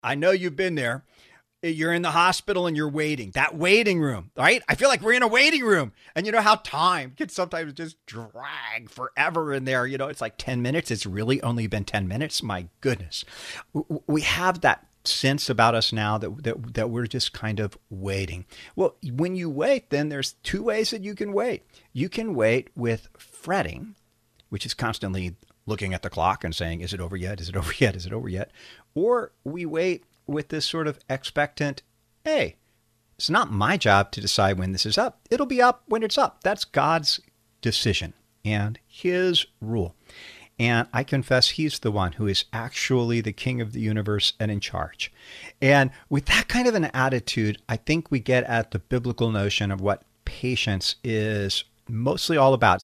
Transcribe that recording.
I know you've been there. You're in the hospital and you're waiting. That waiting room, right? I feel like we're in a waiting room. And you know how time can sometimes just drag forever in there. It's like 10 minutes. It's really only been 10 minutes. My goodness. We have that sense about us now that we're just kind of waiting. Well, when you wait, then there's two ways that you can wait. You can wait with fretting, which is constantly looking at the clock and saying, is it over yet? Is it over yet? Is it over yet? Or we wait with this sort of expectant, hey, it's not my job to decide when this is up. It'll be up when it's up. That's God's decision and his rule. And I confess he's the one who is actually the king of the universe and in charge. And with that kind of an attitude, I think we get at the biblical notion of what patience is mostly all about.